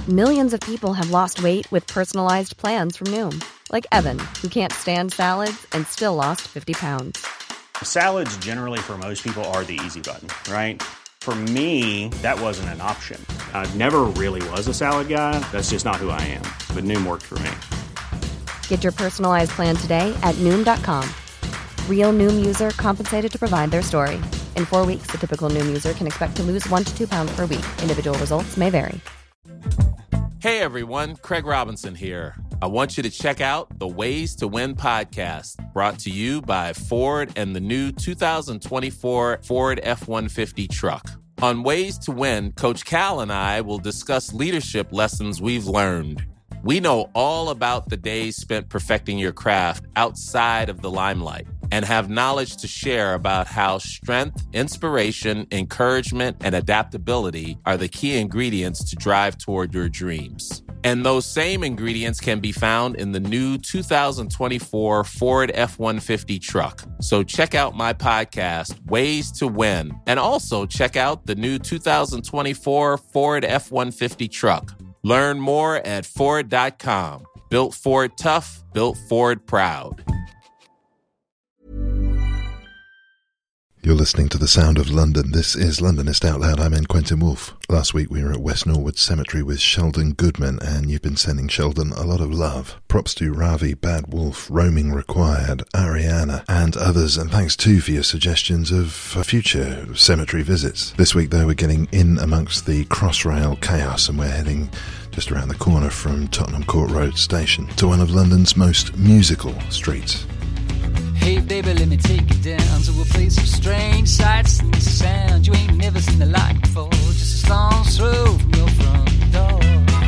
Millions of people have lost weight with personalized plans from Noom. Like Evan, who can't stand salads and still lost 50 pounds. Salads generally for most people are the easy button, right? For me, that wasn't an option. I never really was a salad guy. That's just not who I am. But Noom worked for me. Get your personalized plan today at Noom.com. Real Noom user compensated to provide their story. In 4 weeks, the typical Noom user can expect to lose 1 to 2 pounds per week. Individual results may vary. Hey everyone, Craig Robinson here. I want you to check out the Ways to Win podcast, brought to you by Ford and the new 2024 Ford F-150 truck. On Ways to Win, Coach Cal and I will discuss leadership lessons we've learned. We know all about the days spent perfecting your craft outside of the limelight and have knowledge to share about how strength, inspiration, encouragement, and adaptability are the key ingredients to drive toward your dreams. And those same ingredients can be found in the new 2024 Ford F-150 truck. So check out my podcast, Ways to Win, and also check out the new 2024 Ford F-150 truck. Learn more at Ford.com. Built Ford tough, built Ford proud. You're listening to The Sound of London. This is Londonist Out Loud. I'm N. Quentin Woolf. Last week we were at West Norwood Cemetery with Sheldon Goodman, and you've been sending Sheldon a lot of love. Props to Ravi, Bad Wolf, Roaming Required, Ariana, and others, and thanks too for your suggestions of future cemetery visits. This week, though, we're getting in amongst the Crossrail chaos, and we're heading just around the corner from Tottenham Court Road Station to one of London's most musical streets. Hey baby, let me take you down to a place of strange sights and sounds you ain't never seen the like before. Just a stone's throw from your front door.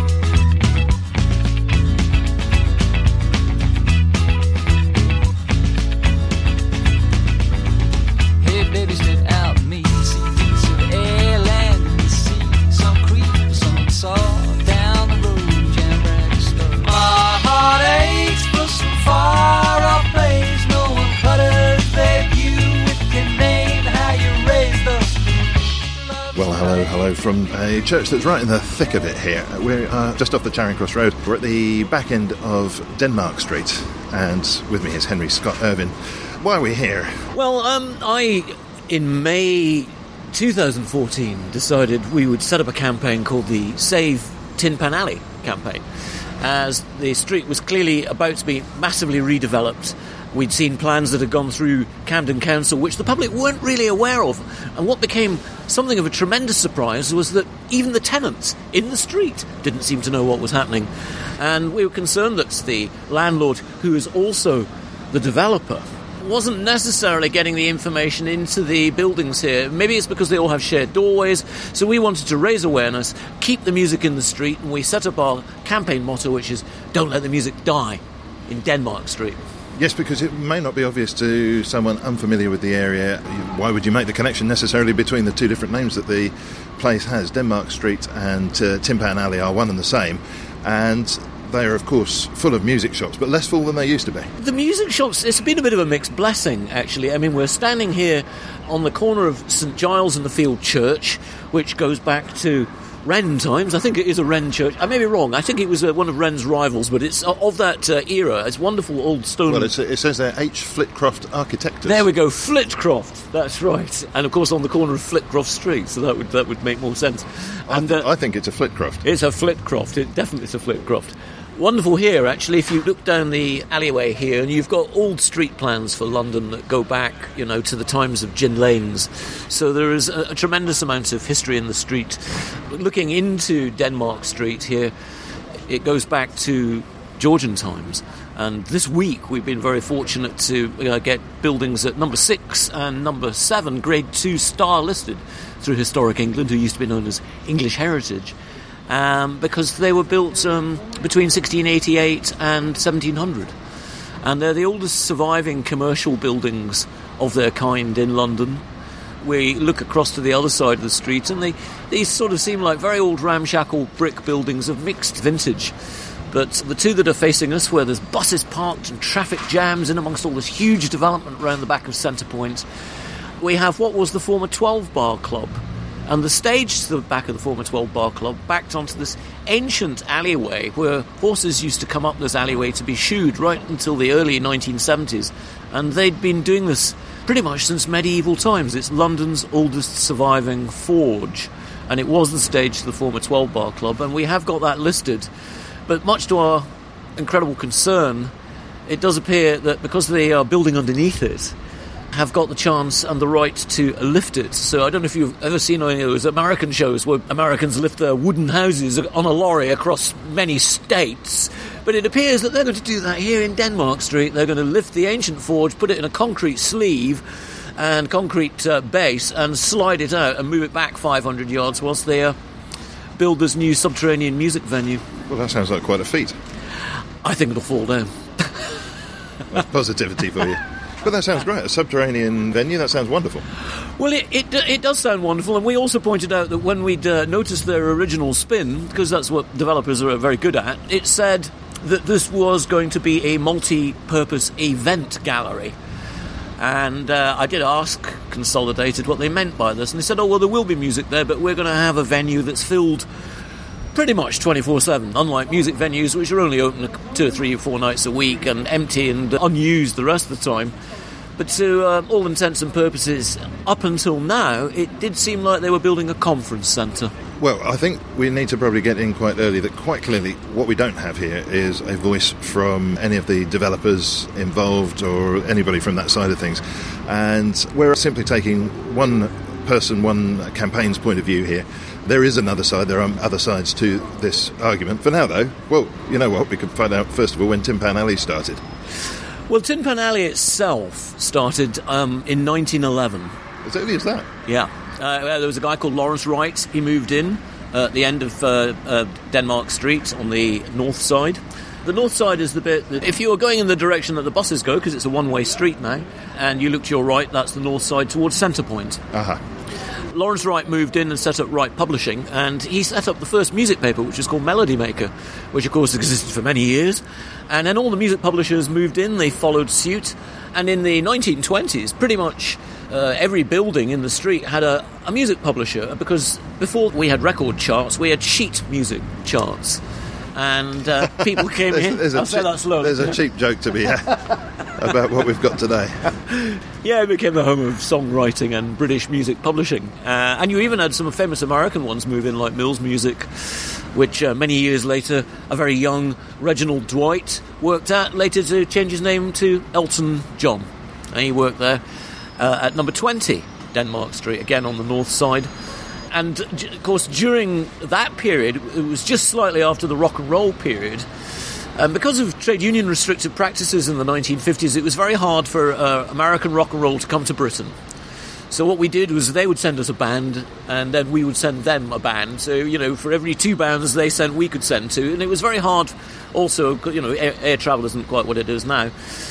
Hey baby, step out and me, see a piece of air, land in the sea. Some creep, some saw down the road, jam brand store. My heart aches for some far off place. Well, hello from a church that's right in the thick of it here. We're just off the Charing Cross Road. We're at the back end of Denmark Street, and with me is Henry Scott Irvin. Why are we here? Well, in May 2014, decided we would set up a campaign called the Save Tin Pan Alley campaign, as the street was clearly about to be massively redeveloped. We'd seen plans that had gone through Camden Council, which the public weren't really aware of. And what became something of a tremendous surprise was that even the tenants in the street didn't seem to know what was happening. And we were concerned that the landlord, who is also the developer, wasn't necessarily getting the information into the buildings here. Maybe it's because they all have shared doorways. So we wanted to raise awareness, keep the music in the street, and we set up our campaign motto, which is, "Don't let the music die" in Denmark Street. Yes, because it may not be obvious to someone unfamiliar with the area. Why would you make the connection necessarily between the two different names that the place has? Denmark Street and Tin Pan Alley are one and the same, and they are, of course, full of music shops, but less full than they used to be. The music shops, it's been a bit of a mixed blessing, actually. I mean, we're standing here on the corner of St Giles and the Field Church, which goes back to Wren times. I think it is a Wren church. I may be wrong. I think it was one of Wren's rivals, but it's of that era. It's wonderful old stone. Well, it says there H. Flitcroft Architectus. There we go, Flitcroft. That's right. And of course on the corner of Flitcroft Street, so that would make more sense. And I think it's a Flitcroft. It's a Flitcroft. It definitely is a Flitcroft. Wonderful here, actually. If you look down the alleyway here, and you've got old street plans for London that go back, to the times of gin lanes. So there is a tremendous amount of history in the street. Looking into Denmark Street here, it goes back to Georgian times. And this week we've been very fortunate to get buildings at number 6 and number 7, grade 2 star listed through Historic England, who used to be known as English Heritage. Because they were built between 1688 and 1700. And they're the oldest surviving commercial buildings of their kind in London. We look across to the other side of the street, and these sort of seem like very old ramshackle brick buildings of mixed vintage. But the two that are facing us, where there's buses parked and traffic jams in amongst all this huge development around the back of Centre Point, we have what was the former 12 Bar Club. And the stage to the back of the former 12 Bar Club backed onto this ancient alleyway where horses used to come up this alleyway to be shoed right until the early 1970s. And they'd been doing this pretty much since medieval times. It's London's oldest surviving forge. And it was the stage to the former 12 Bar Club. And we have got that listed. But much to our incredible concern, it does appear that because they are building underneath it, have got the chance and the right to lift it. So I don't know if you've ever seen any of those American shows where Americans lift their wooden houses on a lorry across many states. But it appears that they're going to do that here in Denmark Street. They're going to lift the ancient forge, put it in a concrete sleeve and concrete base and slide it out and move it back 500 yards whilst they build this new subterranean music venue. Well, that sounds like quite a feat. I think it'll fall down. That's positivity for you. But that sounds great. A subterranean venue, that sounds wonderful. Well, it does sound wonderful, and we also pointed out that when we'd noticed their original spin, because that's what developers are very good at, it said that this was going to be a multi-purpose event gallery. And I did ask Consolidated what they meant by this, and they said, oh, well, there will be music there, but we're going to have a venue that's filled pretty much 24/7, unlike music venues which are only open 2 or 3 or 4 nights a week and empty and unused the rest of the time. But to all intents and purposes, up until now, it did seem like they were building a conference centre. Well, I think we need to probably get in quite early that quite clearly what we don't have here is a voice from any of the developers involved or anybody from that side of things. And we're simply taking one person, one campaign's point of view here. There is another side, there are other sides to this argument. For now, though, well, you know what, we can find out, first of all, when Tin Pan Alley started. Well, Tin Pan Alley itself started in 1911. As early as that? Yeah. There was a guy called Lawrence Wright. He moved in at the end of Denmark Street on the north side. The north side is the bit that if you are going in the direction that the buses go, because it's a one-way street now, and you look to your right, that's the north side towards Centre Point. Uh-huh. Lawrence Wright moved in and set up Wright Publishing, and he set up the first music paper, which was called Melody Maker, which of course existed for many years. And then all the music publishers moved in, they followed suit, and in the 1920s, pretty much every building in the street had a music publisher, because before we had record charts, we had sheet music charts. And people came in. I'll say that slowly. There's a cheap joke to be had about what we've got today. Yeah, it became the home of songwriting and British music publishing. And you even had some famous American ones move in, like Mills Music, which many years later, a very young Reginald Dwight worked at, later to change his name to Elton John. And he worked there at number 20, Denmark Street, again on the north side. And, of course, during that period, it was just slightly after the rock and roll period, and because of trade union restrictive practices in the 1950s, it was very hard for American rock and roll to come to Britain. So what we did was they would send us a band, and then we would send them a band. So, you know, for every 2 bands they sent, we could send 2. And it was very hard also, you know, air travel isn't quite what it is now,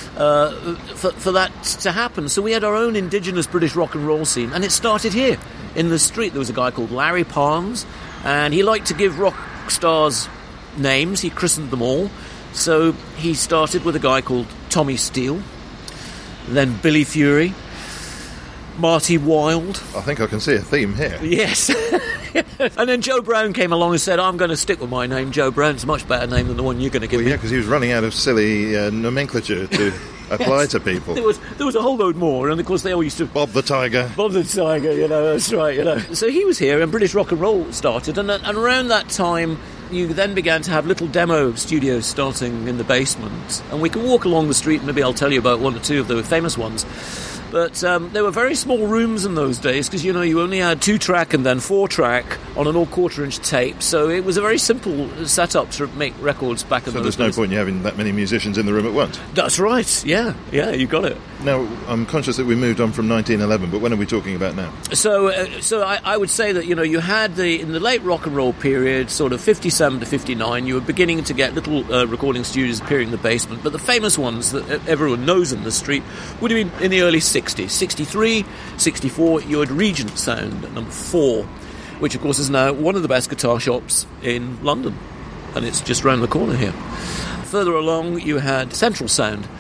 for that to happen. So we had our own indigenous British rock and roll scene, and it started here in the street. There was a guy called Larry Parnes, and he liked to give rock stars names. He christened them all. So he started with a guy called Tommy Steele, then Billy Fury, Marty Wilde. I think I can see a theme here. Yes. And then Joe Brown came along and said, I'm going to stick with my name, Joe Brown. It's a much better name than the one you're going to give me. Yeah, because he was running out of silly nomenclature to apply to people. There was a whole load more, and of course they all used to... Bob the Tiger. Bob the Tiger, you know, that's right, you know. So he was here, and British rock and roll started, and around that time, you then began to have little demo studios starting in the basement. And we can walk along the street, and maybe I'll tell you about 1 or 2 of the famous ones. But there were very small rooms in those days because, you know, you only had 2-track and then 4-track on an all 1/4-inch tape. So it was a very simple setup to make records back in those days. So there's no point in having that many musicians in the room at once? That's right, yeah, you got it. Now, I'm conscious that we moved on from 1911, but when are we talking about now? So I would say that, you know, you had in the late rock and roll period, sort of 57 to 59, you were beginning to get little recording studios appearing in the basement. But the famous ones that everyone knows in the street would have been in the early 60s. 63, 64, you had Regent Sound at number 4, which of course is now one of the best guitar shops in London, and it's just round the corner here. Further along you had Central Sound,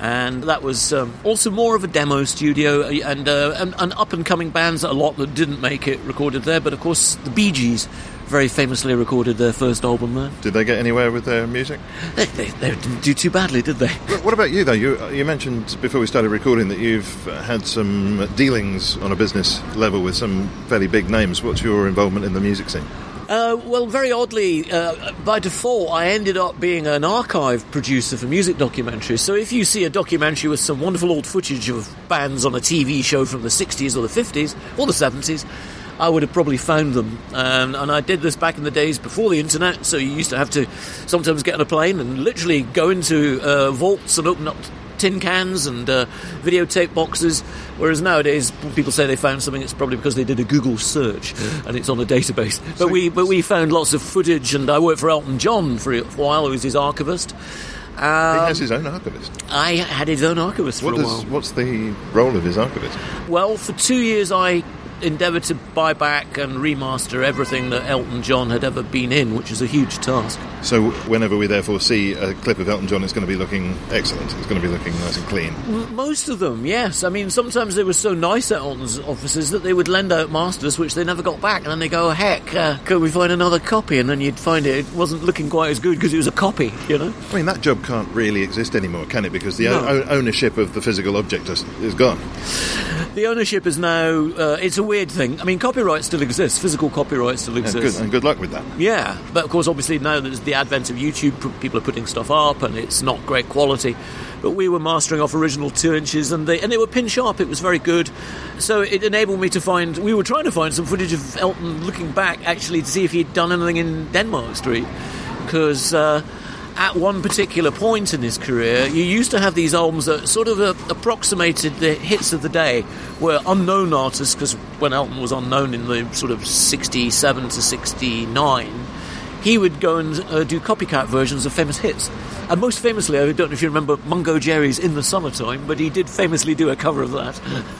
And that was also more of a demo studio, and up-and-coming bands, a lot that didn't make it, recorded there. But, of course, the Bee Gees very famously recorded their first album there. Did they get anywhere with their music? They didn't do too badly, did they? What about you, though? You mentioned before we started recording that you've had some dealings on a business level with some fairly big names. What's your involvement in the music scene? Well, very oddly, by default, I ended up being an archive producer for music documentaries. So if you see a documentary with some wonderful old footage of bands on a TV show from the 60s or the 50s or the 70s, I would have probably found them. And I did this back in the days before the internet, so you used to have to sometimes get on a plane and literally go into vaults and open up tin cans and videotape boxes, whereas nowadays people say they found something, it's probably because they did a Google search and it's on a database. But we found lots of footage, and I worked for Elton John for a while. I was his archivist. He has his own archivist. I had his own archivist for a while. What's the role of his archivist? Well, for 2 years I endeavoured to buy back and remaster everything that Elton John had ever been in, which is a huge task. So whenever we therefore see a clip of Elton John, it's going to be looking excellent. It's going to be looking nice and clean. Most of them, yes. I mean, sometimes they were so nice at Elton's offices that they would lend out masters which they never got back, and then they go, heck, could we find another copy? And then you'd find it wasn't looking quite as good because it was a copy, you know? I mean, that job can't really exist anymore, can it? Because the ownership of the physical object is gone. The ownership is now, it's a weird thing. I mean, copyright still exists, physical copyright still exists. And good luck with that. Yeah, but of course, obviously, now there's the advent of YouTube, people are putting stuff up and it's not great quality. But we were mastering off original 2 inches and they were pin sharp, it was very good. So it enabled me to find, we were trying to find some footage of Elton looking back, actually, to see if he'd done anything in Denmark Street. Because at one particular point in his career, you used to have these albums that sort of approximated the hits of the day, where unknown artists, because when Elton was unknown in the sort of 67 to 69, he would go and do copycat versions of famous hits. And most famously, I don't know if you remember Mungo Jerry's In the Summertime, but he did famously do a cover of that.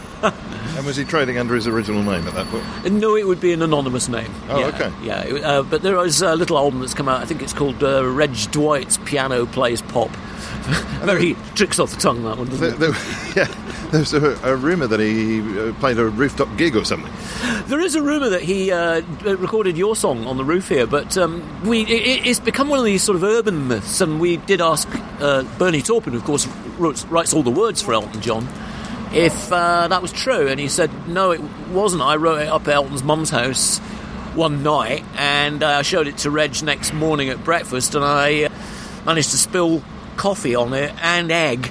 And was he trading under his original name at that point? No, it would be an anonymous name. Oh, yeah, okay. Yeah, but there is a little album that's come out, I think it's called Reg Dwight's Piano Plays Pop. Very tricks off the tongue, that one, doesn't it? Yeah, there's a rumour that he played a rooftop gig or something. There is a rumour that he recorded your song on the roof here, but it's become one of these sort of urban myths, and we did ask Bernie Taupin, of course, writes all the words for Elton John, if that was true, and he said, no, it wasn't. I wrote it up at Elton's mum's house one night, and I showed it to Reg next morning at breakfast, and I managed to spill coffee on it and egg.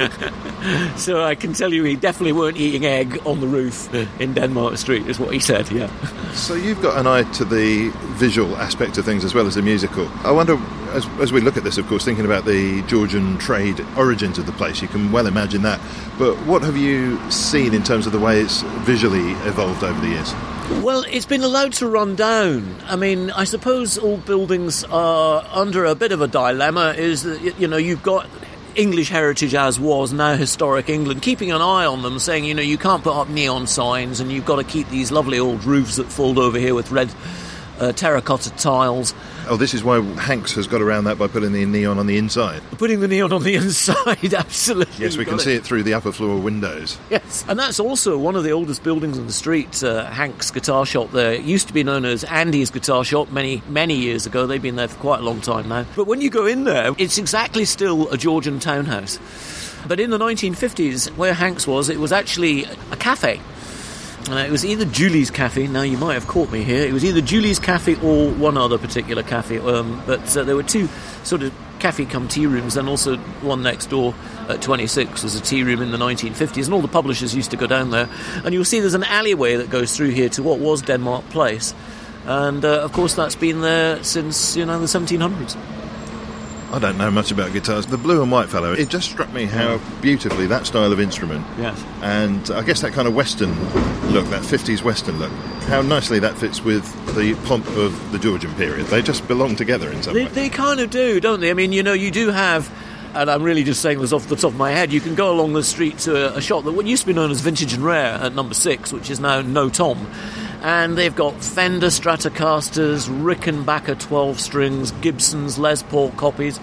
So I can tell you he definitely weren't eating egg on the roof in Denmark Street, is what he said, yeah. So you've got an eye to the visual aspect of things as well as the musical. I wonder, as we look at this, of course, thinking about the Georgian trade origins of the place, you can well imagine that. But what have you seen in terms of the way it's visually evolved over the years? Well, it's been allowed to run down. I mean, I suppose all buildings are under a bit of a dilemma, is that, you know, you've got English heritage as was, now historic England, keeping an eye on them, saying, you know, you can't put up neon signs and you've got to keep these lovely old roofs that fold over here with red terracotta tiles. Oh, this is why Hanks has got around that by putting the neon on the inside. Putting the neon on the inside, absolutely. Yes, we can see it through the upper floor windows. Yes, and that's also one of the oldest buildings on the street, Hanks Guitar Shop there. It used to be known as Andy's Guitar Shop many, many years ago. They've been there for quite a long time now. But when you go in there, it's exactly still a Georgian townhouse. But in the 1950s, where Hanks was, it was actually a cafe. It was either Julie's Cafe, now you might have caught me here, it was either Julie's Cafe or one other particular cafe, but there were two sort of cafe cum tea rooms, and also one next door at 26 was a tea room in the 1950s, and all the publishers used to go down there. And you'll see there's an alleyway that goes through here to what was Denmark Place, and of course that's been there since, you know, the 1700s. I don't know much about guitars. The Blue and White fellow, it just struck me how beautifully that style of instrument, yes, and I guess that kind of Western look, that 50s Western look, how nicely that fits with the pomp of the Georgian period. They just belong together in some way. They kind of do, don't they? I mean, you know, you do have, and I'm really just saying this off the top of my head, you can go along the street to a shop that used to be known as Vintage and Rare at number 6, which is now No Tom. And they've got Fender Stratocasters, Rickenbacker 12 strings, Gibson's Les Paul copies.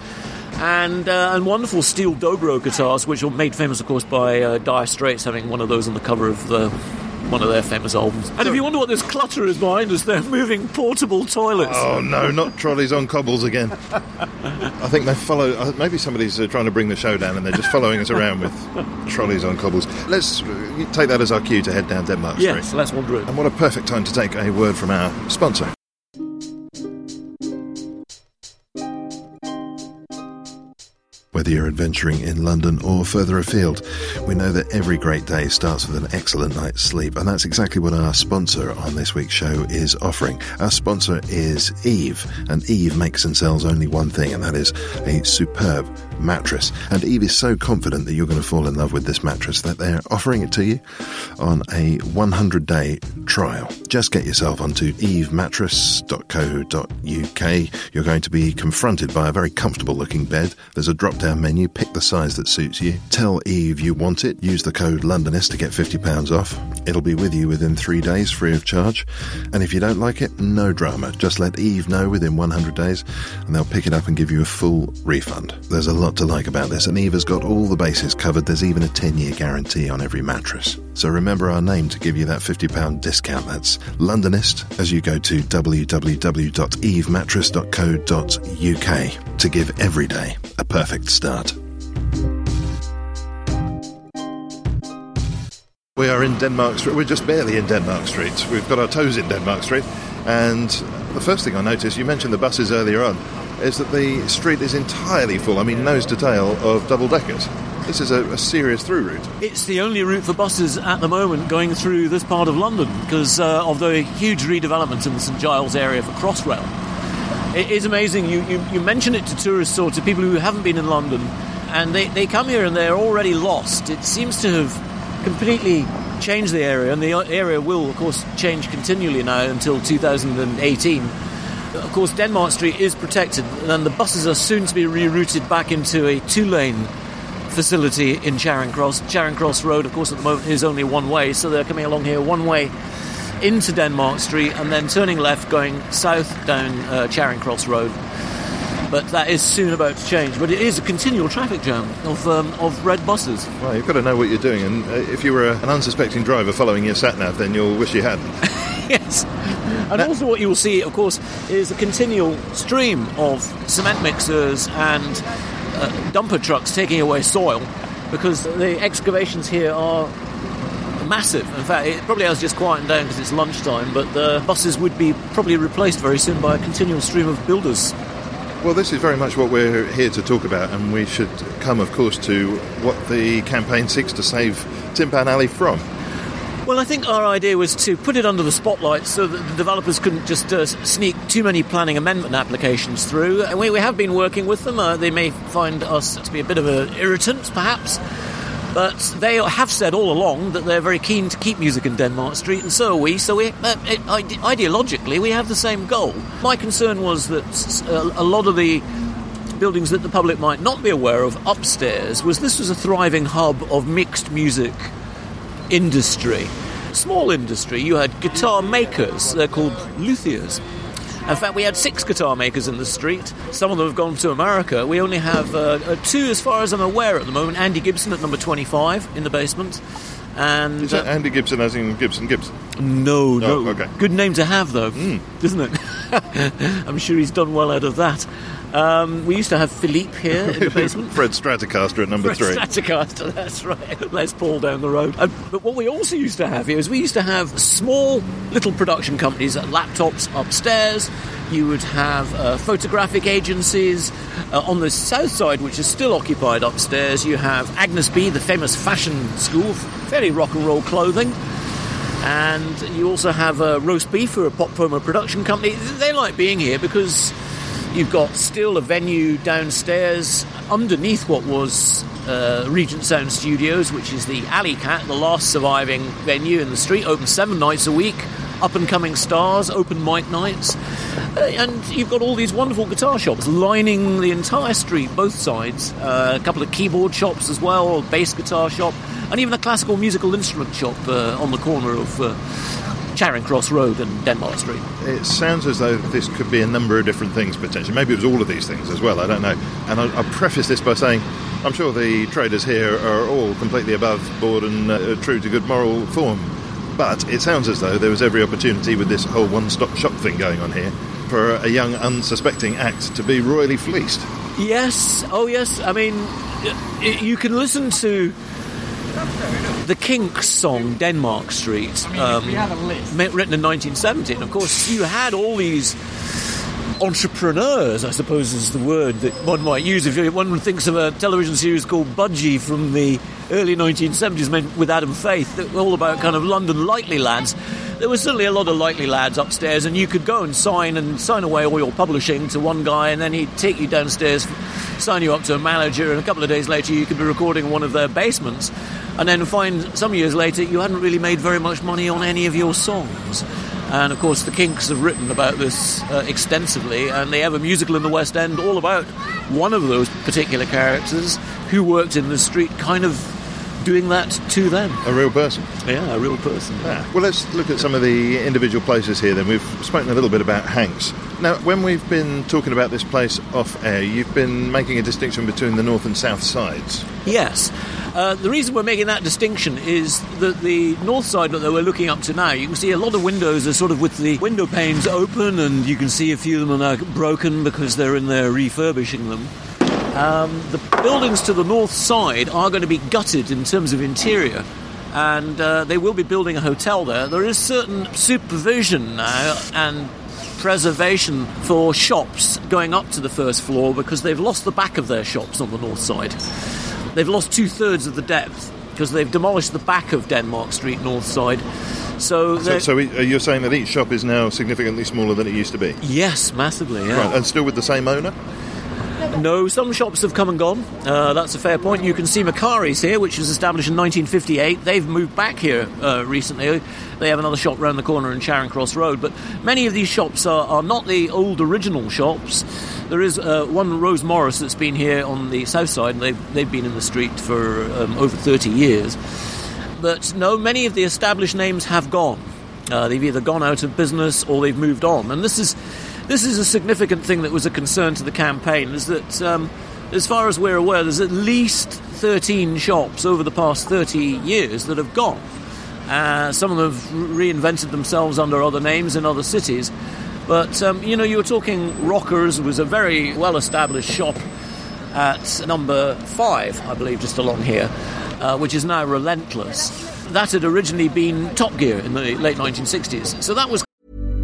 and wonderful steel dobro guitars, which were made famous, of course, by Dire Straits having one of those on the cover of one of their famous albums. And if you wonder what this clutter is behind us, they're moving portable toilets. Oh no, not trolleys on cobbles again. I think they follow. Maybe somebody's trying to bring the show down and they're just following us around with trolleys on cobbles. Let's take that as our cue to head down Denmark Street. Yes, let's wander in. And what a perfect time to take a word from our sponsor. Whether you're adventuring in London or further afield, we know that every great day starts with an excellent night's sleep, and that's exactly what our sponsor on this week's show is offering. Our sponsor is Eve, and Eve makes and sells only one thing, and that is a superb mattress. And Eve is so confident that you're going to fall in love with this mattress that they're offering it to you on a 100-day trial. Just get yourself onto evemattress.co.uk. You're going to be confronted by a very comfortable-looking bed. There's a drop-down menu, pick the size that suits you. Tell Eve you want it. Use the code Londonist to get £50 off. It'll be with you within 3 days, free of charge. And if you don't like it, no drama. Just let Eve know within 100 days and they'll pick it up and give you a full refund. There's a lot to like about this, and Eve has got all the bases covered. There's even a 10-year guarantee on every mattress. So remember our name to give you that £50 discount. That's Londonist as you go to www.evemattress.co.uk to give every day a perfect start. We are in Denmark Street. We're just barely in Denmark Street. We've got our toes in Denmark Street. And the first thing I noticed, you mentioned the buses earlier on, is that the street is entirely full, I mean nose to tail, of double-deckers. This is a serious through route. It's the only route for buses at the moment going through this part of London because of the huge redevelopment in the St Giles area for Crossrail. It is amazing. You mention it to tourists or to people who haven't been in London, and they come here and they're already lost. It seems to have completely changed the area, and the area will, of course, change continually now until 2018. Of course, Denmark Street is protected, and the buses are soon to be rerouted back into a two-lane facility in Charing Cross. Charing Cross Road, of course, at the moment is only one way, so they're coming along here one way into Denmark Street and then turning left going south down Charing Cross Road. But that is soon about to change. But it is a continual traffic jam of red buses. Well, you've got to know what you're doing, and if you were an unsuspecting driver following your sat-nav, then you'll wish you hadn't. Yes. And also what you will see, of course, is a continual stream of cement mixers and dumper trucks taking away soil, because the excavations here are massive. In fact, it probably has just quietened down because it's lunchtime, but the buses would be probably replaced very soon by a continual stream of builders. Well, this is very much what we're here to talk about, and we should come, of course, to what the campaign seeks to save Timpan Alley from. Well, I think our idea was to put it under the spotlight so that the developers couldn't just sneak too many planning amendment applications through. And we have been working with them. They may find us to be a bit of an irritant, perhaps. But they have said all along that they're very keen to keep music in Denmark Street, and so are we. So ideologically, we have the same goal. My concern was that a lot of the buildings that the public might not be aware of upstairs this was a thriving hub of mixed music industry, small industry. You had guitar makers, they're called luthiers. In fact, we had 6 guitar makers in the street. Some of them have gone to America. We only have 2, as far as I'm aware at the moment. Andy Gibson at number 25 in the basement. And is that Andy Gibson as in Gibson? No. Okay. Good name to have, though, isn't it? I'm sure he's done well out of that. We used to have Philippe here in the basement. Fred Stratocaster at number 3. Stratocaster, that's right. Les Paul down the road. But what we also used to have here is we used to have small little production companies, laptops upstairs. You would have photographic agencies. On the south side, which is still occupied upstairs, you have Agnes B, the famous fashion school, fairly rock and roll clothing. And you also have Roast Beef, who are a pop promo production company. They like being here because you've got still a venue downstairs underneath what was Regent Sound Studios, which is the Alley Cat, the last surviving venue in the street, open 7 nights a week, up-and-coming stars, open mic nights. And you've got all these wonderful guitar shops lining the entire street, both sides. A couple of keyboard shops as well, a bass guitar shop, and even a classical musical instrument shop on the corner of Charing Cross Road and Denmark Street. It sounds as though this could be a number of different things potentially. Maybe it was all of these things as well, I don't know. And I'll preface this by saying I'm sure the traders here are all completely above board and true to good moral form. But it sounds as though there was every opportunity with this whole one-stop shop thing going on here for a young, unsuspecting act to be royally fleeced. Yes, oh yes. I mean, you can listen to the Kinks song Denmark Street, written in 1970. And of course, you had all these entrepreneurs, I suppose is the word that one might use if one thinks of a television series called Budgie from the early 1970s with Adam Faith, that were all about kind of London likely lads. There was certainly a lot of likely lads upstairs, and you could go and sign away all your publishing to one guy, and then he'd take you downstairs, sign you up to a manager, and a couple of days later you could be recording in one of their basements, and then find some years later you hadn't really made very much money on any of your songs. And of course the Kinks have written about this extensively, and they have a musical in the West End all about one of those particular characters who worked in the street, kind of doing that to them. A real person. Yeah, a real person. Yeah. Well, let's look at some of the individual places here then. We've spoken a little bit about Hanks. Now, when we've been talking about this place off air, you've been making a distinction between the north and south sides. Yes. The reason we're making that distinction is that the north side that we're looking up to now, you can see a lot of windows are sort of with the window panes open, and you can see a few of them are now broken because they're in there refurbishing them. The buildings to the north side are going to be gutted in terms of interior, and they will be building a hotel there. There is certain supervision now and preservation for shops going up to the first floor because they've lost the back of their shops on the north side. They've lost 2/3 of the depth because they've demolished the back of Denmark Street north side. So you're saying that each shop is now significantly smaller than it used to be? Yes, massively, yeah. Right, and still with the same owner? No, some shops have come and gone. That's a fair point. You can see Macari's here, which was established in 1958. They've moved back here recently. They have another shop round the corner in Charing Cross Road. But many of these shops are not the old original shops. There is one, Rose Morris, that's been here on the south side. They've been in the street for over 30 years. But no, many of the established names have gone. They've either gone out of business or they've moved on. And this is a significant thing that was a concern to the campaign, is that, as far as we're aware, there's at least 13 shops over the past 30 years that have gone. Some of them have reinvented themselves under other names in other cities. But, you were talking Rockers was a very well-established shop at number 5, I believe, just along here, which is now Relentless. That had originally been Top Gear in the late 1960s. So that was...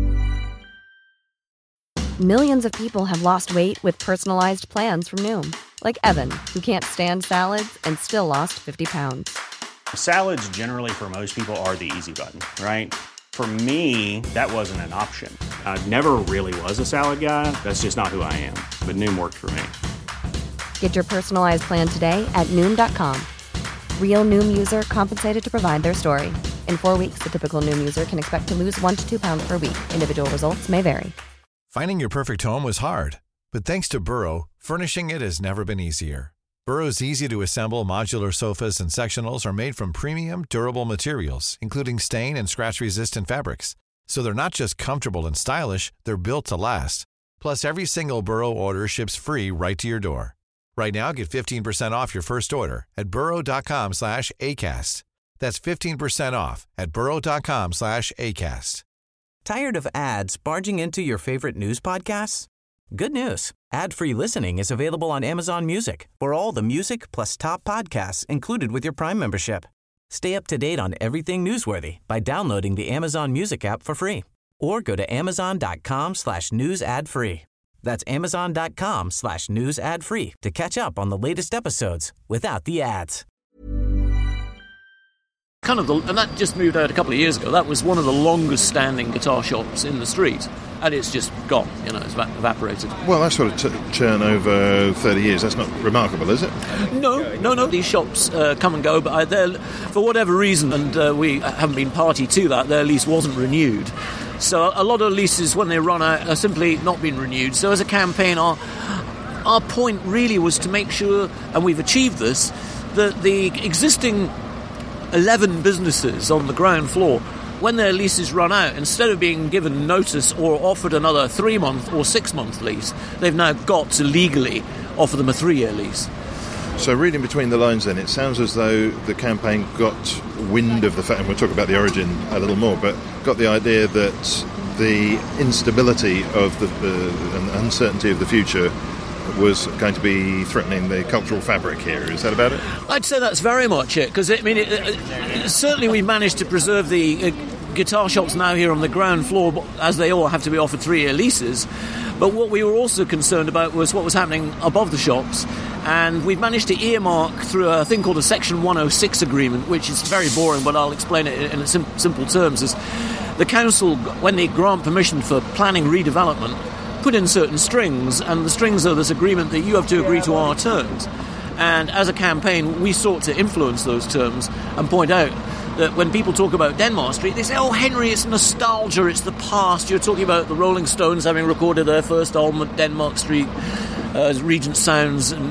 Millions of people have lost weight with personalized plans from Noom. Like Evan, who can't stand salads and still lost 50 pounds. Salads generally for most people are the easy button, right? For me, that wasn't an option. I never really was a salad guy. That's just not who I am. But Noom worked for me. Get your personalized plan today at Noom.com. Real Noom user compensated to provide their story. In 4 weeks, the typical Noom user can expect to lose 1 to 2 pounds per week. Individual results may vary. Finding your perfect home was hard, but thanks to Burrow, furnishing it has never been easier. Burrow's easy-to-assemble modular sofas and sectionals are made from premium, durable materials, including stain and scratch-resistant fabrics. So they're not just comfortable and stylish, they're built to last. Plus, every single Burrow order ships free right to your door. Right now, get 15% off your first order at burrow.com/ACAST. That's 15% off at burrow.com/ACAST. Tired of ads barging into your favorite news podcasts? Good news. Ad-free listening is available on Amazon Music for all the music plus top podcasts included with your Prime membership. Stay up to date on everything newsworthy by downloading the Amazon Music app for free or go to amazon.com/news ad free. That's amazon.com/news ad free to catch up on the latest episodes without the ads. And that just moved out a couple of years ago. That was one of the longest standing guitar shops in the street, and it's just gone, it's evaporated. Well, that's sort of churn over 30 years. That's not remarkable, is it? No. These shops come and go, but for whatever reason, and we haven't been party to that, their lease wasn't renewed. So a lot of leases, when they run out, are simply not being renewed. So as a campaign, our point really was to make sure, and we've achieved this, that the existing 11 businesses on the ground floor when their leases run out, instead of being given notice or offered another 3-month or 6-month lease, they've now got to legally offer them a 3-year lease. So reading between the lines then, it sounds as though the campaign got wind of the fact, and we'll talk about the origin a little more, but got the idea that the instability of and uncertainty of the future was going to be threatening the cultural fabric here. Is that about it? I'd say that's very much it, because certainly we managed to preserve the guitar shops now here on the ground floor, as they all have to be offered 3-year leases. But what we were also concerned about was what was happening above the shops, and we've managed to earmark through a thing called a Section 106 agreement, which is very boring, but I'll explain it in simple terms. Is the council, when they grant permission for planning redevelopment, put in certain strings, and the strings are this agreement that you have to agree to our terms. And as a campaign, we sought to influence those terms and point out that when people talk about Denmark Street, they say, "Oh, Henry, it's nostalgia, it's the past. You're talking about the Rolling Stones having recorded their first album at Denmark Street, Regent Sounds, in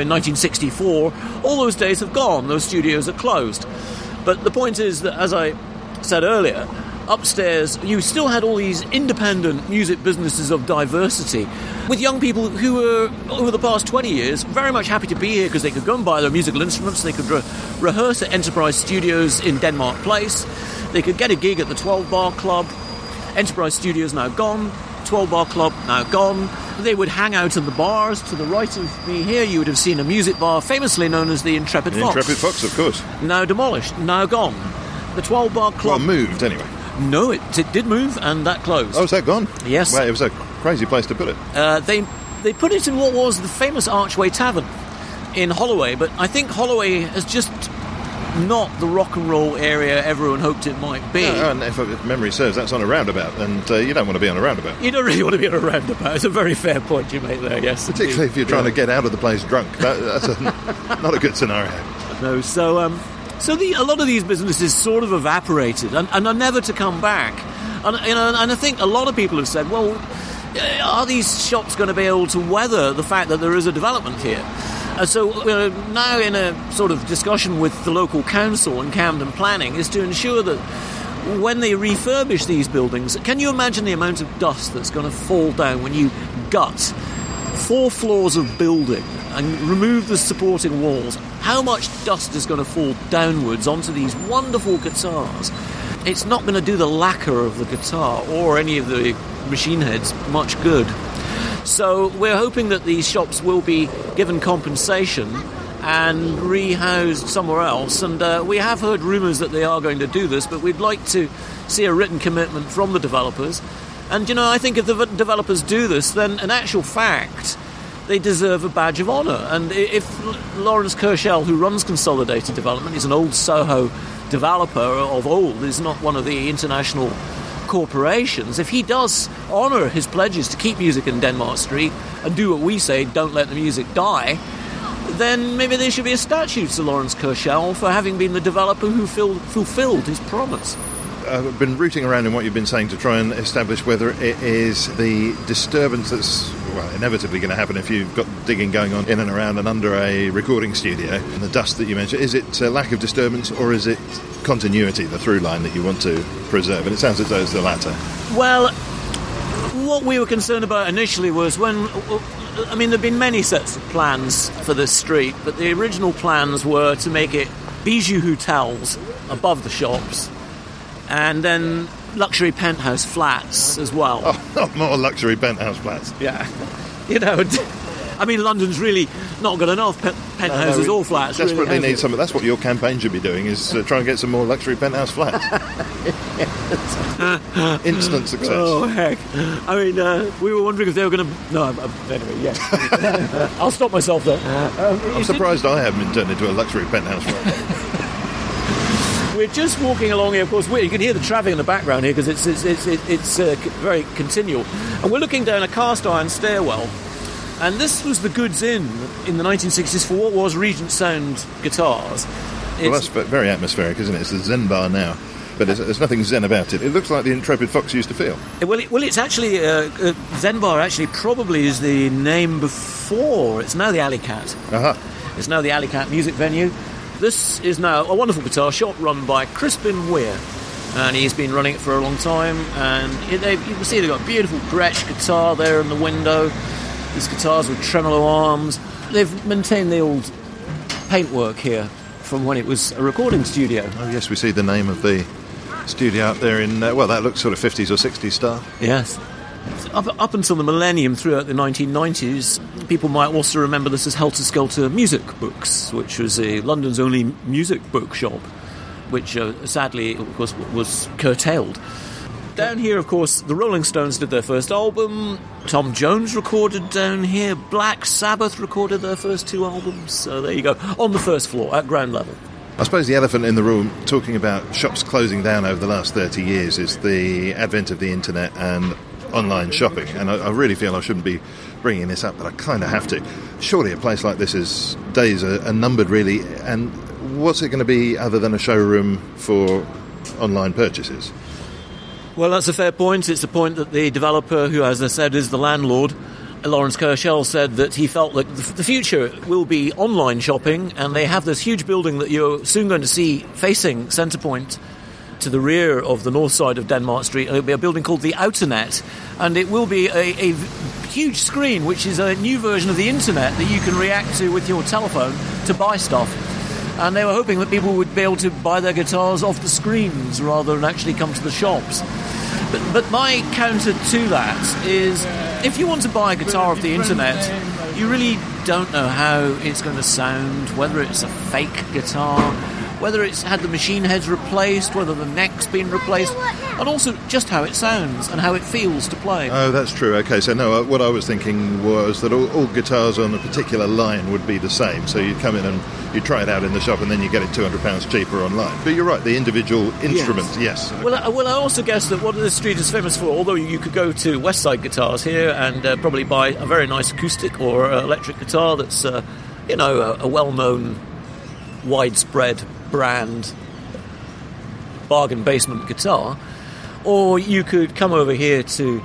1964. All those days have gone. Those studios are closed." But the point is that, as I said earlier, upstairs you still had all these independent music businesses of diversity, with young people who were, over the past 20 years, very much happy to be here because they could go and buy their musical instruments, they could rehearse at Enterprise Studios in Denmark Place, they could get a gig at the 12 Bar Club. Enterprise Studios now gone, 12 Bar Club now gone. They would hang out in the bars. To the right of me here, you would have seen a music bar famously known as the Intrepid Fox. The Intrepid Fox, of course. Now demolished, now gone. The 12 Bar Club... Well, moved, anyway. No, it did move, and that closed. Oh, is that gone? Yes. Well, it was a crazy place to put it. They put it in what was the famous Archway Tavern in Holloway, but I think Holloway has just not the rock and roll area everyone hoped it might be. No, and if memory serves, that's on a roundabout, and you don't want to be on a roundabout. You don't really want to be on a roundabout. It's a very fair point you make there, yes. Particularly if you're trying to get out of the place drunk. That's not a good scenario. No, so a lot of these businesses sort of evaporated and are never to come back. And I think a lot of people have said, well, are these shops going to be able to weather the fact that there is a development here? And so we're now in a sort of discussion with the local council and Camden Planning is to ensure that when they refurbish these buildings, can you imagine the amount of dust that's going to fall down when you gut 4 floors of building and remove the supporting walls? How much dust is going to fall downwards onto these wonderful guitars? It's not going to do the lacquer of the guitar or any of the machine heads much good. So we're hoping that these shops will be given compensation and rehoused somewhere else. And we have heard rumours that they are going to do this, but we'd like to see a written commitment from the developers. And, I think if the developers do this, then in actual fact, they deserve a badge of honour. And if Lawrence Kershell, who runs Consolidated Development, is an old Soho developer of old, is not one of the international corporations, if he does honour his pledges to keep music in Denmark Street and do what we say, don't let the music die, then maybe there should be a statue to Lawrence Kershell for having been the developer who fulfilled his promise. I've been rooting around in what you've been saying to try and establish whether it is the disturbance that's inevitably going to happen if you've got digging going on in and around and under a recording studio, and the dust that you mentioned. Is it a lack of disturbance, or is it continuity, the through line that you want to preserve? And it sounds as though it's the latter. Well, what we were concerned about initially was there have been many sets of plans for this street, but the original plans were to make it bijou hotels above the shops, and then luxury penthouse flats as well. Oh, not more luxury penthouse flats. Yeah. London's really not got enough penthouses or flats. Desperately really, need some. That's what your campaign should be doing, is try and get some more luxury penthouse flats. Instant success. Oh, heck. We were wondering if they were going to... No, anyway, yeah. I'll stop myself there. I'm surprised I haven't been turned into a luxury penthouse flat. We're just walking along here, of course. You can hear the traffic in the background here because it's very continual. And we're looking down a cast iron stairwell. And this was the goods in the 1960s for what was Regent Sound guitars. Well, that's very atmospheric, isn't it? It's the Zen bar now. But there's nothing Zen about it. It looks like the Intrepid Fox used to feel. Well, it's actually... Zen bar actually probably is the name before. It's now the Alley Cat. Uh-huh. It's now the Alley Cat music venue. This is now a wonderful guitar shop run by Crispin Weir. and he's been running it for a long time. And you can see they've got a beautiful Gretsch guitar there in the window. These guitars with tremolo arms. They've maintained the old paintwork here from when it was a recording studio. Oh yes, we see the name of the studio up there in, that looks sort of 50s or 60s style. Yes. Up until the millennium, throughout the 1990s, people might also remember this as Helter Skelter Music Books, which was London's only music bookshop, which sadly was curtailed. Down here, of course, the Rolling Stones did their first album. Tom Jones recorded down here. Black Sabbath recorded their first 2 albums. So there you go, on the first floor, at ground level. I suppose the elephant in the room, talking about shops closing down over the last 30 years, is the advent of the internet and online shopping. And I really feel I shouldn't be bringing this up, but I kind of have to. Surely a place like this is days are numbered, really. And what's it going to be other than a showroom for online purchases? Well, that's a fair point. It's a point that the developer, who, as I said, is the landlord, Lawrence Kershell, said that he felt that the future will be online shopping, and they have this huge building that you're soon going to see facing Centrepoint to the rear of the north side of Denmark Street. It'll be a building called the Outernet, and it will be a huge screen, which is a new version of the internet that you can react to with your telephone to buy stuff. And they were hoping that people would be able to buy their guitars off the screens rather than actually come to the shops. But my counter to that is, if you want to buy a guitar off the internet, you really don't know how it's going to sound, whether it's a fake guitar, whether it's had the machine heads replaced, whether the neck's been replaced, and also just how it sounds and how it feels to play. Oh, that's true. Okay, so no, what I was thinking was that all guitars on a particular line would be the same. So you'd come in and you try it out in the shop, and then you get it £200 cheaper online. But you're right, the individual instruments, yes. Well, I also guess that what this street is famous for, although you could go to Westside Guitars here and probably buy a very nice acoustic or electric guitar that's, a well-known, widespread brand bargain basement guitar, or you could come over here to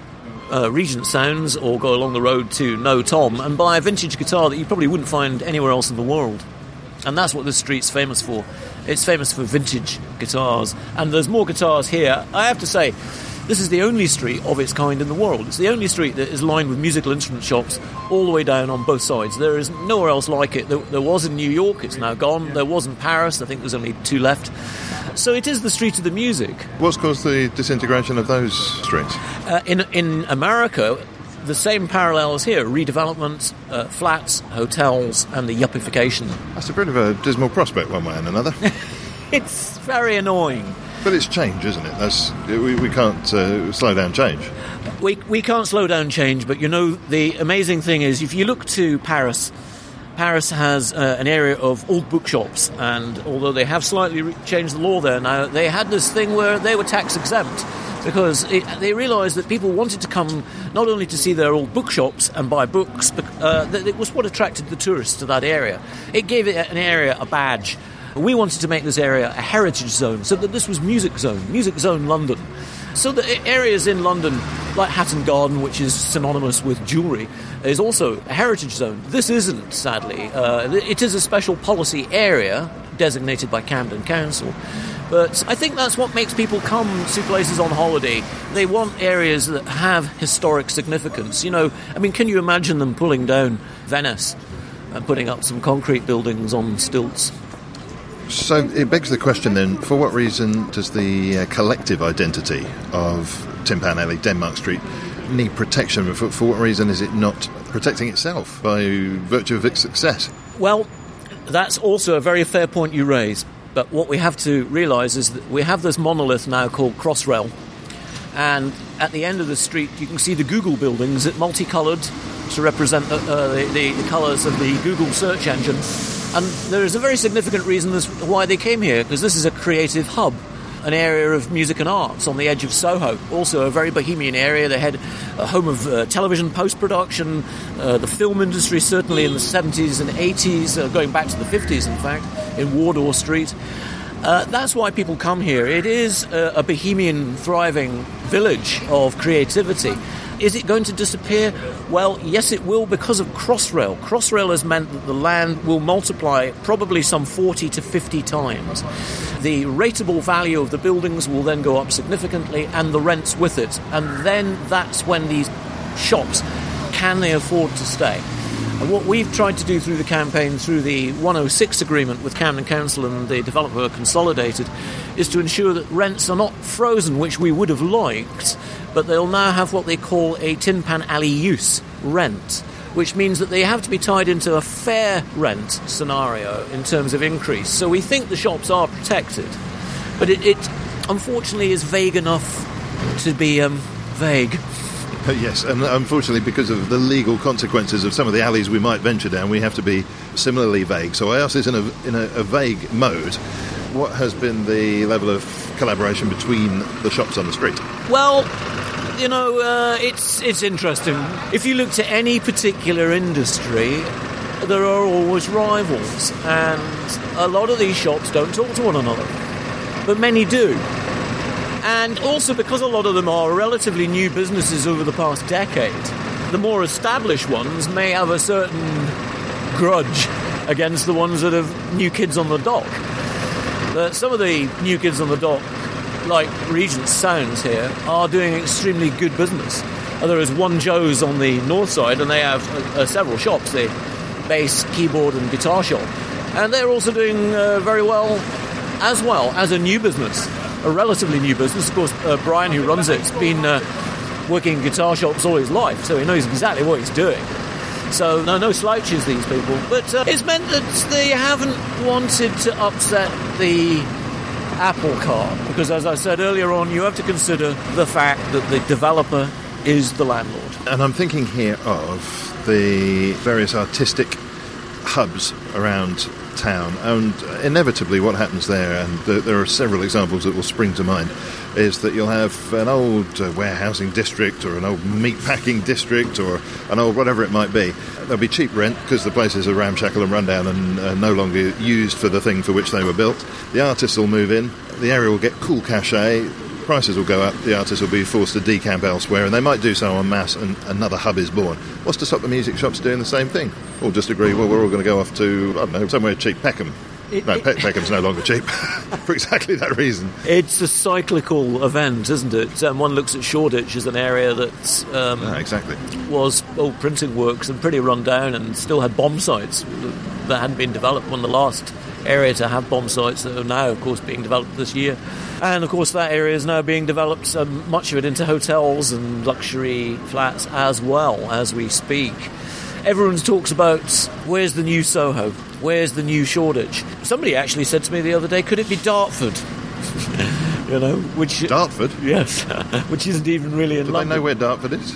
Regent Sounds or go along the road to No Tom and buy a vintage guitar that you probably wouldn't find anywhere else in the world. And that's what this street's famous for. It's famous for vintage guitars, and there's more guitars here. I have to say, this is the only street of its kind in the world. It's the only street that is lined with musical instrument shops all the way down on both sides. There is nowhere else like it. There was in New York, it's now gone. There was in Paris, I think there's only 2 left. So it is the street of the music. What's caused the disintegration of those streets? In America, the same parallels here: redevelopment, flats, hotels, and the yuppification. That's a bit of a dismal prospect, one way and another. It's very annoying. But it's change, isn't it? We can't slow down change. We can't slow down change, but the amazing thing is, if you look to Paris, Paris has an area of old bookshops, and although they have slightly changed the law there now, they had this thing where they were tax exempt, because they realised that people wanted to come not only to see their old bookshops and buy books, but it was what attracted the tourists to that area. It gave it an area a badge. We wanted to make this area a heritage zone, so that this was Music Zone London. So the areas in London, like Hatton Garden, which is synonymous with jewellery, is also a heritage zone. This isn't, sadly. It is a special policy area designated by Camden Council. But I think that's what makes people come to places on holiday. They want areas that have historic significance. Can you imagine them pulling down Venice and putting up some concrete buildings on stilts? So it begs the question then, for what reason does the collective identity of Tin Pan Alley, Denmark Street, need protection? For what reason is it not protecting itself by virtue of its success? Well, that's also a very fair point you raise. But what we have to realise is that we have this monolith now called Crossrail. And at the end of the street, you can see the Google buildings, multicoloured, to represent the colours of the Google search engine. And there is a very significant reason as to why they came here, because this is a creative hub, an area of music and arts on the edge of Soho. Also a very bohemian area. They had a home of television post-production, the film industry certainly in the 70s and 80s, going back to the 50s, in fact, in Wardour Street. That's why people come here. It is a bohemian, thriving village of creativity. is it going to disappear? Well, yes, it will, because of Crossrail. Crossrail has meant that the land will multiply probably some 40 to 50 times. The rateable value of the buildings will then go up significantly, and the rents with it. And then that's when these shops, can they afford to stay? And what we've tried to do through the campaign, through the 106 agreement with Camden Council and the developer Consolidated, is to ensure that rents are not frozen, which we would have liked, but they'll now have what they call a Tin Pan Alley use rent, which means that they have to be tied into a fair rent scenario in terms of increase. So we think the shops are protected, but it unfortunately is vague enough to be vague. Yes, and unfortunately, because of the legal consequences of some of the alleys we might venture down, we have to be similarly vague. So I ask this in a vague mode. What has been the level of collaboration between the shops on the street? Well, you know, it's interesting. If you look to any particular industry, there are always rivals, and a lot of these shops don't talk to one another, but many do. And also because a lot of them are relatively new businesses over the past decade, the more established ones may have a certain grudge against the ones that have new kids on the dock. Some of the new kids on the dock, like Regent Sounds here, are doing extremely good business. There is One Joe's on the north side, and they have several shops, the bass, keyboard and guitar shop. And they're also doing very well as a new business. A relatively new business. Of course, Brian, who runs it, has been working in guitar shops all his life, so he knows exactly what he's doing. So, no slouches, these people. But it's meant that they haven't wanted to upset the apple cart, because, as I said earlier on, you have to consider the fact that the developer is the landlord. And I'm thinking here of the various artistic hubs around town, and inevitably what happens there, and there are several examples that will spring to mind, is that you'll have an old warehousing district or an old meatpacking district or an old whatever it might be. There'll be cheap rent because the places are ramshackle and rundown and no longer used for the thing for which they were built. The artists will move in, the area will get cool cachet, prices will go up, the artists will be forced to decamp elsewhere, and they might do so en masse, and another hub is born. What's to stop the music shops doing the same thing? Or just agree, well, we're all going to go off to, I don't know, somewhere cheap, Peckham. Peckham's no longer cheap for exactly that reason. It's a cyclical event, isn't it? One looks at Shoreditch as an area that exactly was old printing works and pretty run down and still had bomb sites that hadn't been developed. One of the last area to have bomb sites that are now, of course, being developed this year. And, of course, that area is now being developed, much of it into hotels and luxury flats as well as we speak. Everyone talks about where's the new Soho, where's the new Shoreditch. Somebody actually said to me the other day, could it be Dartford? You know, which Dartford? Yes, which isn't even really in London. Do they know where Dartford is?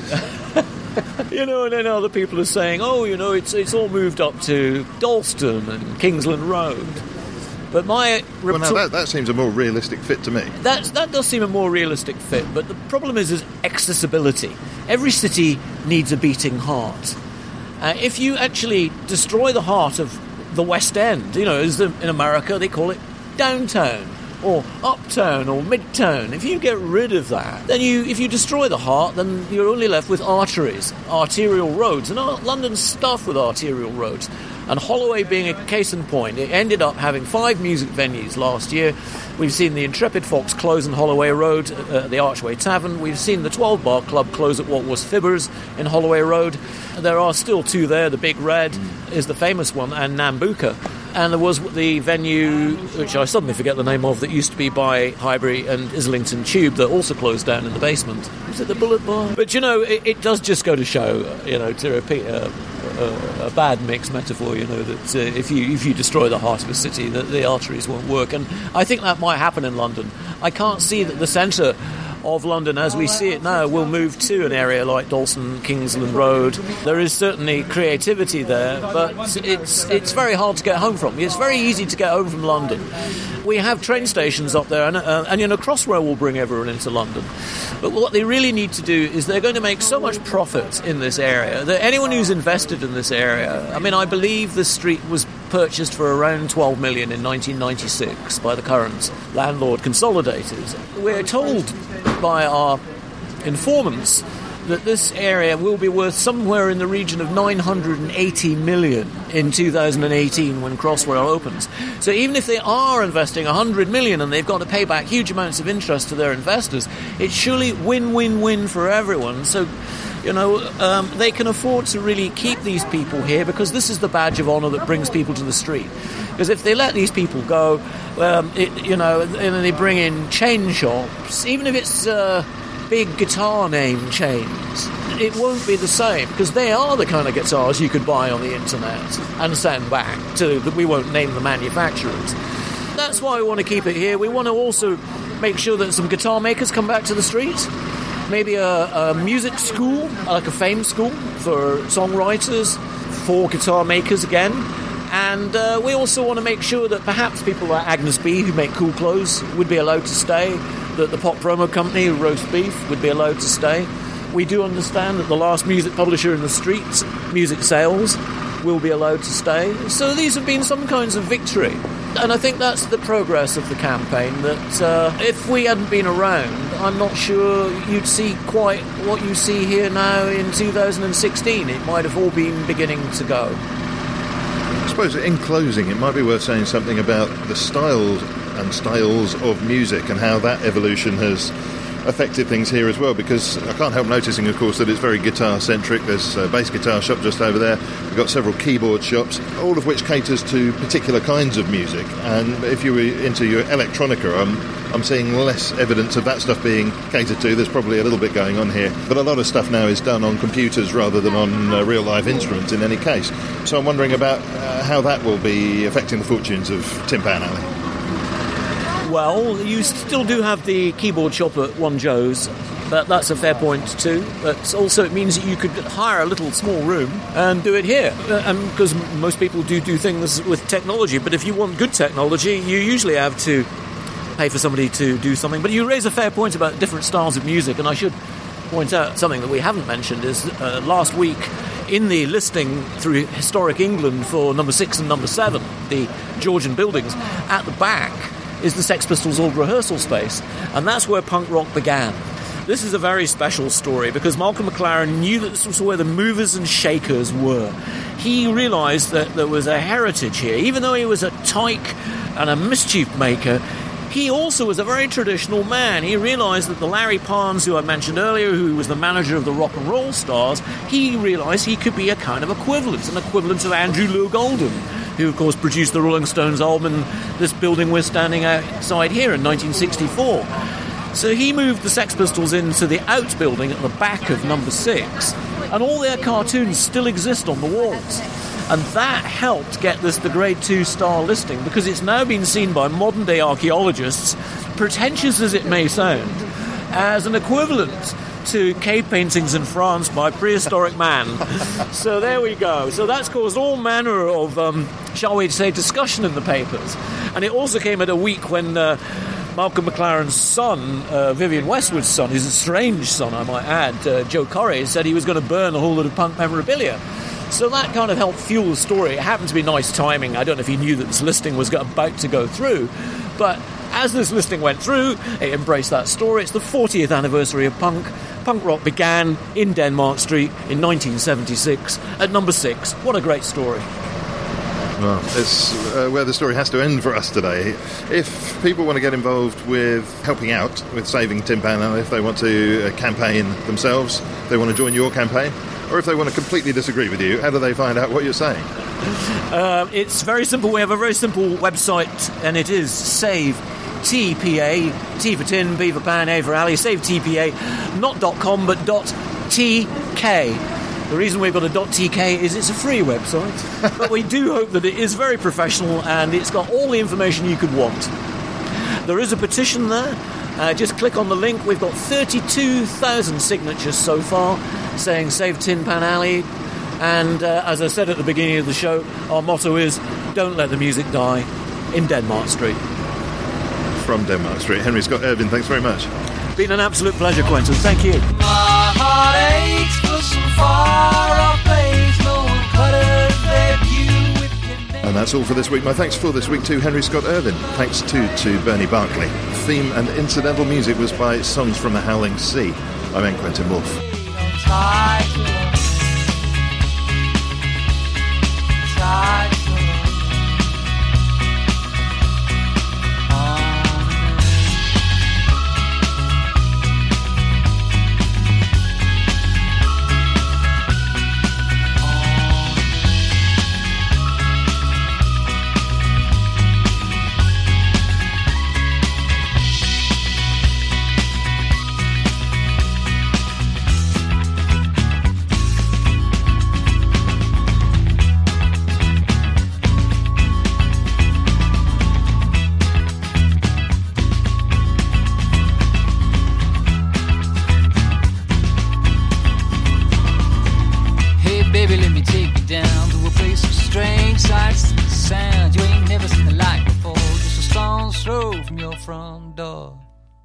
You know, and then other people are saying, oh, you know, it's all moved up to Dalston and Kingsland Road. But that seems a more realistic fit to me. That does seem a more realistic fit, but the problem is accessibility. Every city needs a beating heart. If you actually destroy the heart of the West End, you know, as in America they call it downtown or uptown or midtown, if you get rid of that, then if you destroy the heart, then you're only left with arteries, arterial roads, and London's stuffed with arterial roads. And Holloway being a case in point, it ended up having 5 music venues last year. We've seen the Intrepid Fox close on Holloway Road, the Archway Tavern. We've seen the 12 Bar Club close at what was Fibbers in Holloway Road. There are still 2 there. The Big Red is the famous one, and Nambucca. And there was the venue, which I suddenly forget the name of, that used to be by Highbury and Islington Tube, that also closed down in the basement. Was it the Bullet Bar? But, you know, it does just go to show, you know, to repeat a bad mixed metaphor, you know, that if you destroy the heart of a city, the arteries won't work. And I think that might happen in London. I can't see that the centre of London as we see it now will move to an area like Dalston, Kingsland Road. There is certainly creativity there, but it's very hard to get home from. It's very easy to get home from London. We have train stations up there, and you know, Crossrail will bring everyone into London. But what they really need to do is they're going to make so much profit in this area that anyone who's invested in this area, I mean, I believe the street was purchased for around 12 million in 1996 by the current landlord Consolidated. We're told by our informants that this area will be worth somewhere in the region of 980 million in 2018 when Crossrail opens. So even if they are investing 100 million and they've got to pay back huge amounts of interest to their investors, it's surely win-win-win for everyone. So, they can afford to really keep these people here because this is the badge of honour that brings people to the street. Because if they let these people go, and they bring in chain shops, even if it's big guitar name chains, it won't be the same because they are the kind of guitars you could buy on the internet and send back to, we won't name the manufacturers. That's why we want to keep it here. We want to also make sure that some guitar makers come back to the street. Maybe a music school, like a fame school for songwriters, for guitar makers again. And we also want to make sure that perhaps people like Agnes B, who make cool clothes, would be allowed to stay, that the pop promo company, Roast Beef, would be allowed to stay. We do understand that the last music publisher in the streets, Music Sales, will be allowed to stay. So these have been some kinds of victory. And I think that's the progress of the campaign, that if we hadn't been around, I'm not sure you'd see quite what you see here now in 2016. It might have all been beginning to go. I suppose in closing, it might be worth saying something about the styles of music and how that evolution has affected things here as well, because I can't help noticing, of course, that it's very guitar-centric. There's a bass guitar shop just over there. We've got several keyboard shops, all of which caters to particular kinds of music. And if you were into your electronica, I'm seeing less evidence of that stuff being catered to. There's probably a little bit going on here. But a lot of stuff now is done on computers rather than on real live instruments in any case. So I'm wondering about how that will be affecting the fortunes of Tin Pan Alley. Well, you still do have the keyboard shop at One Joe's, but that's a fair point too. But also it means that you could hire a little small room and do it here. And because most people do things with technology, but if you want good technology, you usually have to pay for somebody to do something. But you raise a fair point about different styles of music, and I should point out something that we haven't mentioned is last week in the listing through Historic England for number 6 and number 7, the Georgian buildings, at the back is the Sex Pistols' old rehearsal space, and that's where punk rock began. This is a very special story because Malcolm McLaren knew that this was where the movers and shakers were. He realised that there was a heritage here. Even though he was a tyke and a mischief maker, he also was a very traditional man. He realised that the Larry Parnes, who I mentioned earlier, who was the manager of the Rock and Roll Stars, he realised he could be a kind of equivalent, an equivalent of Andrew Loog Oldham, who, of course, produced the Rolling Stones album in this building we're standing outside here in 1964. So he moved the Sex Pistols into the outbuilding at the back of number 6, and all their cartoons still exist on the walls. And that helped get this the Grade 2 star listing, because it's now been seen by modern-day archaeologists, pretentious as it may sound, as an equivalent to cave paintings in France by prehistoric man. So there we go. So that's caused all manner of, shall we say, discussion in the papers. And it also came at a week when Malcolm McLaren's son, Vivienne Westwood's son, who's a strange son, I might add, Joe Corey, said he was going to burn a whole lot of punk memorabilia. So that kind of helped fuel the story. It happened to be nice timing. I don't know if he knew that this listing was about to go through, but as this listing went through, it embraced that story. It's the 40th anniversary of punk. Punk rock began in Denmark Street in 1976 at number 6. What a great story. Well, it's where the story has to end for us today. If people want to get involved with helping out with saving Tin Pan Alley, if they want to campaign themselves, they want to join your campaign, or if they want to completely disagree with you, how do they find out what you're saying? It's very simple. We have a very simple website, and it is Save TPA, T for Tin, B for Pan, A for Alley, Save TPA, not .com but .tk. The reason we've got a .tk is it's a free website, but we do hope that it is very professional and it's got all the information you could want. There is a petition there. Just click on the link. We've got 32,000 signatures so far saying Save Tin Pan Alley. And as I said at the beginning of the show, our motto is don't let the music die in Denmark Street. From Denmark Street, Henry Scott Irvine, thanks very much. Been an absolute pleasure, Quentin. Thank you. My heart aches for some far-off place. No one cutters their view with your And that's all for this week. My thanks for this week to Henry Scott Irvine. Thanks to Bernie Barclay. Theme and incidental music was by Songs from the Howling Sea. I'm Quentin Wolfe. Try to love me. Try to love me. Baby, let me take you down to a place of strange sights and sounds. You ain't never seen the like before. Just a stone's throw from your front door.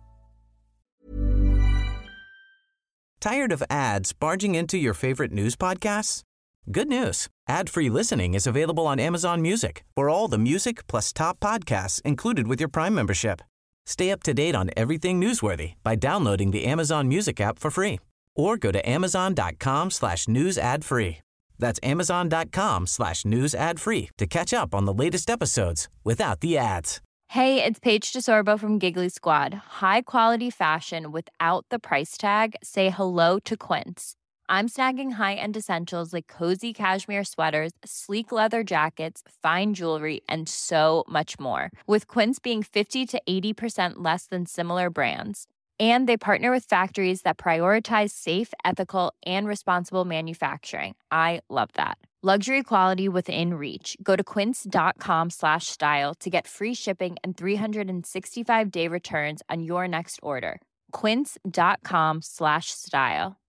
Tired of ads barging into your favorite news podcasts? Good news. Ad-free listening is available on Amazon Music for all the music plus top podcasts included with your Prime membership. Stay up to date on everything newsworthy by downloading the Amazon Music app for free or go to amazon.com/news ad free. That's amazon.com/news ad free to catch up on the latest episodes without the ads. Hey, it's Paige DeSorbo from Giggly Squad. High quality fashion without the price tag. Say hello to Quince. I'm snagging high-end essentials like cozy cashmere sweaters, sleek leather jackets, fine jewelry, and so much more. With Quince being 50 to 80% less than similar brands. And they partner with factories that prioritize safe, ethical, and responsible manufacturing. I love that. Luxury quality within reach. Go to quince.com/style to get free shipping and 365-day returns on your next order. Quince.com/style.